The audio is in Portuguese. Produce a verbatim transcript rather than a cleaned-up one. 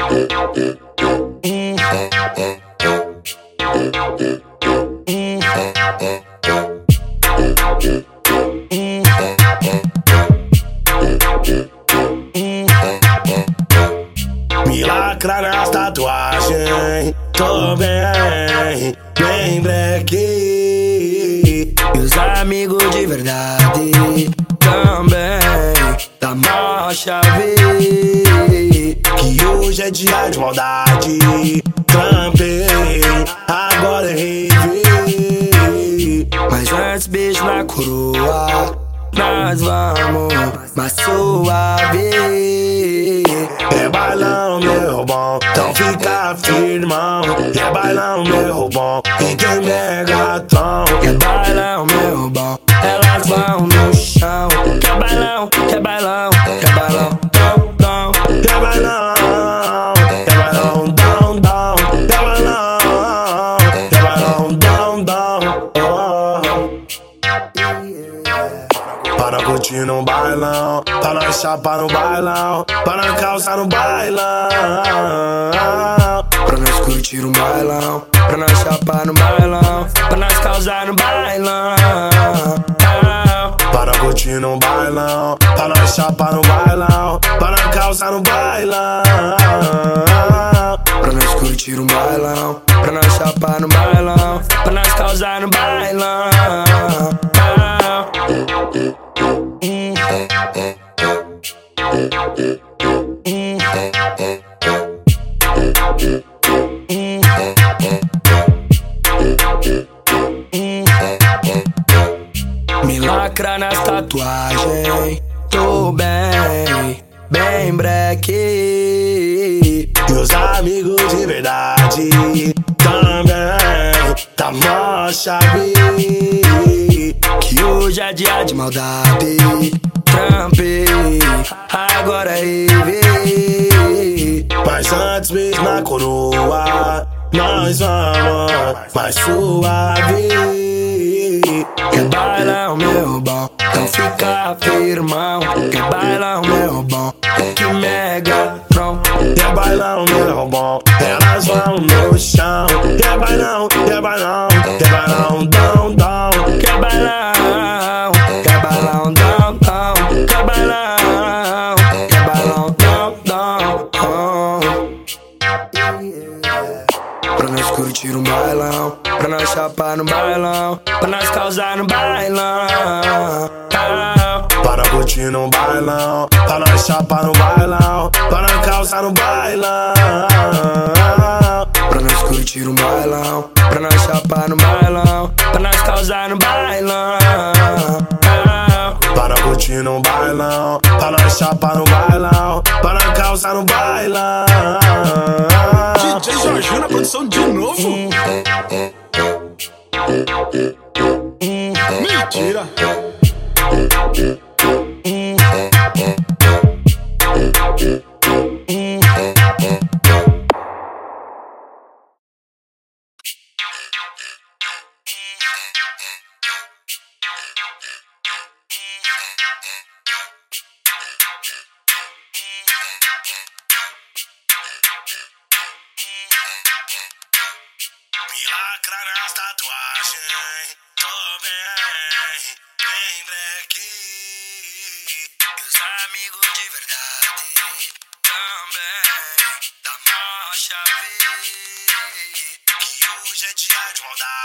Me lacra nas tatuagens, tô bem, bem breque. E os amigos de verdade também, da mó chave. Que hoje é dia de maldade, trampei, agora é rave. Mas antes beijo na coroa, nós vamos mais suave. É bailão, meu bom, então fica firmão. É bailão, meu bom, e tem Megatron. É bailão, meu bom, elas vão no chão. Quer bailão, quer bailão, quer bailão, dom, dom. Quer bailão, quer bailão, dom, dom. Quer bailão, quer bailão, dom, dom. Para curtir no bailão, para nós chapar no bailão, para nós calçar no bailão. Pra nós curtir um bailão, pra nós chapar no bailão, pra nós causar no bailão. Para curtir no bailão, pra nós chapar no bailão, pra nós causar no bailão. Pra nós curtir um bailão, pra nós chapar no bailão, pra nós causar no bailão. Me lacra nas tatuagens, tô bem, bem breque. E os amigos de verdade também, tá mó chave. Que hoje é dia de maldade, trampei, agora é rave. Mas antes beijo na coroa, nós vamos mais suave. Quer bailão, meu bom, então fica firmão. Quer bailão, meu bom, que Megatron. Quer bailão, meu bom, elas vão no chão. Quer bailão, quer bailão, quer bailão, dom, dom. Quer bailão, quer bailão, dom, dom. Quer bailão, quer bailão, dom, dom. Pra nós curtir um bailão, pra nós chapar no bailão, pra nós causar no bailão. Para curtir no bailão, pra nós chapar no bailão, pra nós causar no bailão. Pra nós curtir um bailão, pra nós chapar no bailão, pra nós causar no bailão. Para curtir no bailão, pra nós chapar no bailão, pra nós causar no bailão. D J Jorginho na produção de novo. Mentira. Me lacra nas tatuagens, tô bem, bem breque. E os amigos de verdade também, da mó chave. Que hoje é dia de maldade.